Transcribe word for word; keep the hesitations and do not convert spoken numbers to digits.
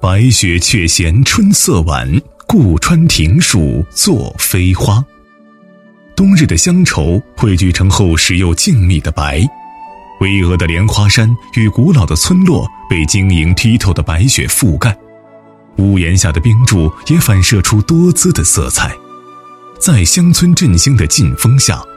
白雪却嫌春色晚，故穿庭树作飞花。冬日的乡愁汇聚成厚实又静谧的白，巍峨的莲花山与古老的村落被晶莹剔透的白雪覆盖，屋檐下的冰柱也反射出多姿的色彩。在乡村振兴的劲风下，